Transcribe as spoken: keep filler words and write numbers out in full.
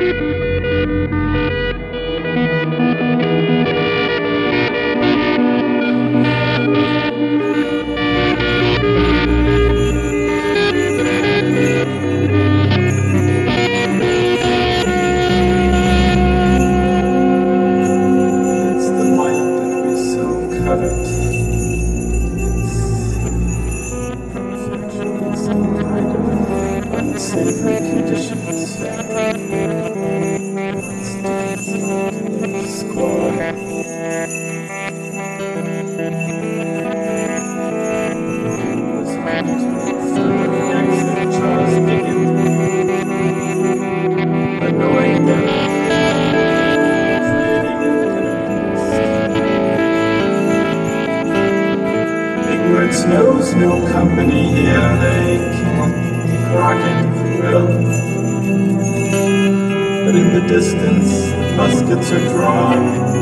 Unsavory conditions. Squad. Was accident Charles Dickens. Annoying them. Ignorance knows no company here. They can't rock it well. But in the distance, muskets are drawn.